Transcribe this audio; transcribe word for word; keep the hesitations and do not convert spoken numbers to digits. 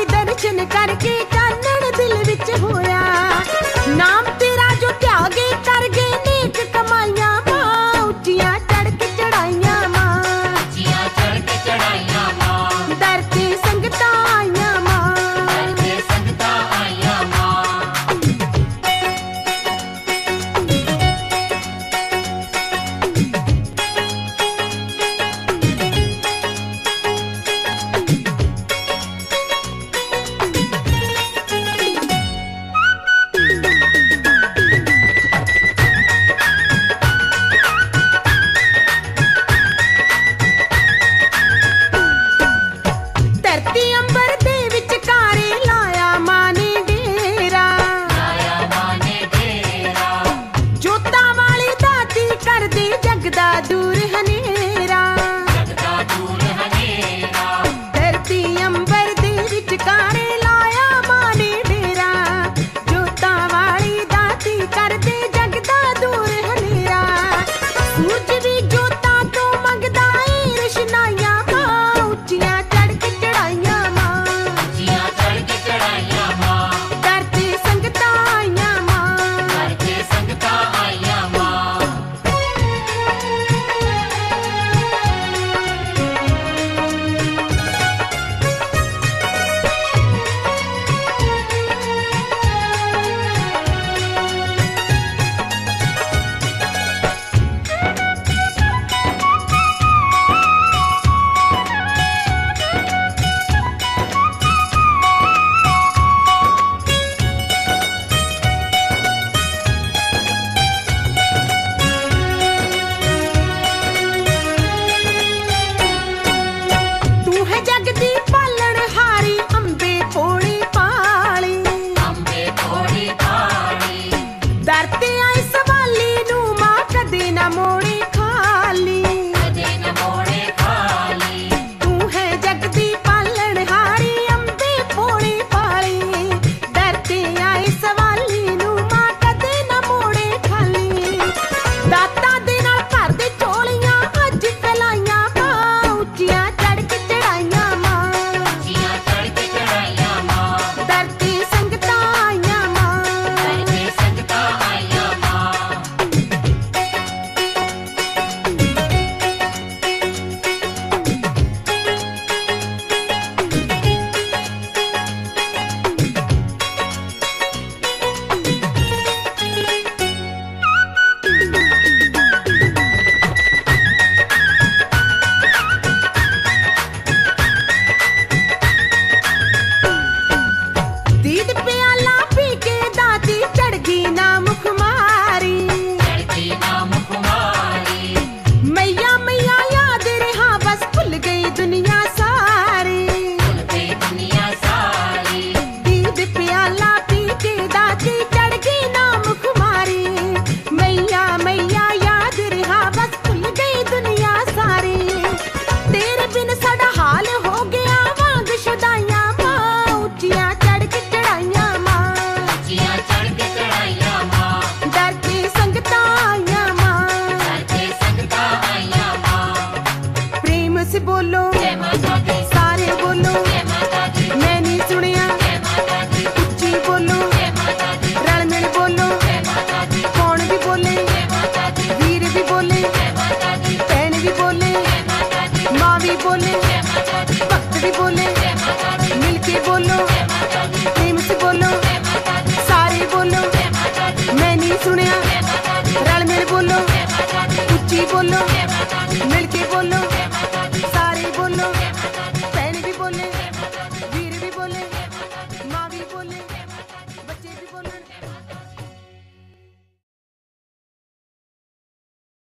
वाली दर्शन करके चानण दिल विच होया। नाम तेरा जो त्यागे कर गए नेक कमाइयां मां, उच्चियां चढ़ के चढ़ाइयां मां, उच्चियां चढ़ के चढ़ाइयां मां, दर ते संगतां आइयां मां, दर ते संगतां आइयां मां। धरती अंबर दे विचकारे लाया मां ने डेरा, लाया मां ने डेरा, जोतां वाली दाती कर दे जगदा दूर हनेरा। जगदा दूर हनेरा, धरती अंबर दे विचकारे लाया मां ने डेरा, जोतां वाली दाती कर दे जगदा दूर हनेरा। सूरज भी जोतां तो मंगदा ए रोशनाइयां मां, उच्चियां चढ़ के चढ़ाइयां मां, उच्चियां चढ़ के चढ़ाइयां मां, दर ते संगतां आइयां मां। दर ते संगतां आइयां मां। तू है जग दी पालण हारी अंबे भोली पाली, अंबे भोली भाली, दर ते आए सवाली नू मां कदे ना मोड़ी खाली। कदे न मोड़े खाली, तू है जग दी पालण हारी अंबे भोली पाली, दर ते आए सवाली नू मां कदे ना मोड़े खाली। दाता दे नाल भर दे झोलियां अज फैलाइयां मां, उच्चियां चढ़ के चढ़ाइयां मां, उच्चियां चढ़ के चढ़ाइयां मां, दर ते संगतां आइयां मां। दर ते संगतां आइयां मां। दीद प्याला पी के दाती चढ़ गई नाम खुमारी, चढ़ती नाम कुमारी, मैया मैया याद रहा बस भुल गई दुनिया सारी। भूल गई दुनिया सारी, दीद प्याला पी के दाती चढ़ गई नाम खुमारी, मैया मैया याद रहा बस भुल गई दुनिया सारी। तेरे बिन साडा हाल हो गया वांग शुदाइयां मां, उच्चियां चढ़ के चढ़ाइयां मां, उच्चियां चढ़ के चढ़ाइयां मां, दर ते संगतां आइयां मां। दर ते संगतां आइयां मां। प्रेम से बोलो जय माता दी, सारे बोलो, जय माता दी, मैं नहीं सुनिया जय माता दी, उच्ची बोलो, जय माता दी, रल मिल बोलो, जय माता दी, कौन भी बोले, जय माता दी, वीर भी बोले, जय माता दी, बहन भी बोले, जय माता दी, माँ भी बोले, जय माता दी, भक्त भी बोले।